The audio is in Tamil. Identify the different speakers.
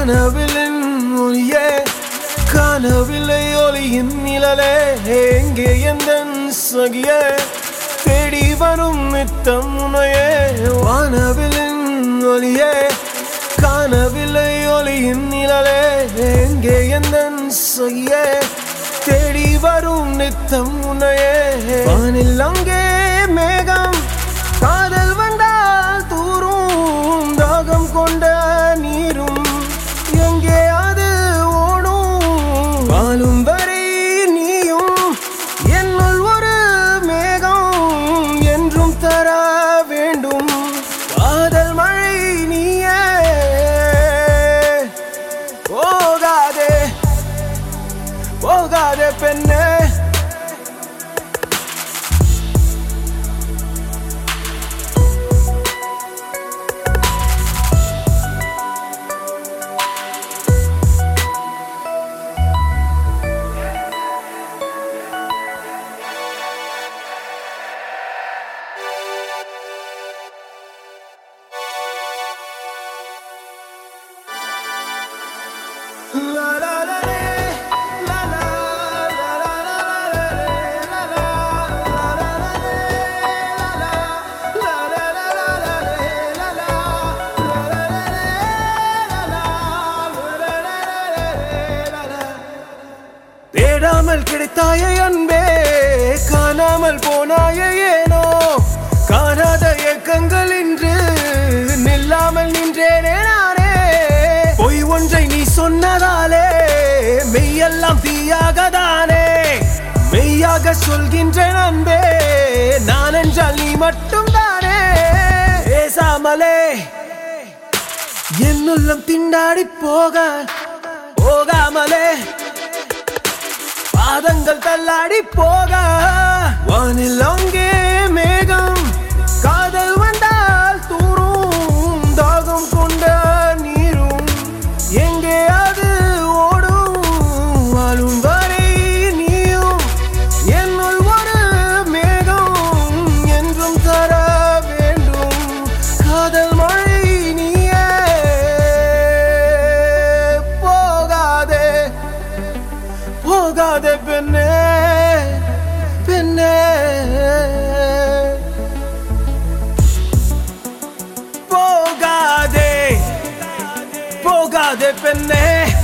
Speaker 1: வானவிலின் ஒளியே காணவில்லை ஒளியின் நிழலே எங்கே எந்தன் சகியே தேடி வரும் நித்தம் உன்னையே வானவிலின் ஒளியே காணவில்லை ஒளியின் நிழலே எங்கே எந்தன் சகியே தேடி வரும் நித்தம் உன்னையே வானில் அங்கே மேகம் காதல் வந்தால் தூரும் தாகம் கொண்ட நீரும் எங்கே அது ஓடும் வாழும் வரை நீயும் என்னுள் ஒரு மேகம் என்றும் தர வேண்டும் காதல் மழை நீயே போகாதே போகாதே பெண்ணே தேடாமல் கிடைத்தாயே அன்பே காணாமல் போனாயே ஏனோ காணாத ஏக்கங்கள் இன்று நில்லாமல் நின்றேனே நானே பொய் ஒன்றை நீ சொன்னதாலே மெய்யெல்லாம் தீயாகதானே மெய்யாக சொல்கின்றேன் அன்பே நான் என்றால் நீ மட்டும் தானே பேசாமலே என்னுள்ளம் திண்டாடி போகாமலே பாதங்கள் தள்ளாடி போக வானில் அங்கே மேகம் காதல் வந்தால் தூரும் தாகம் கொண்ட நீரும் எங்கே அது ஓடும் வாழும் வரை நீயும் என்னுள் ஒரு மேகம் என்றும் தர வேண்டும் காதல் மழை நீயே போகாதே போகாதே பெண்ணே பெண்ணே போகாதே போகாதே பெண்ணே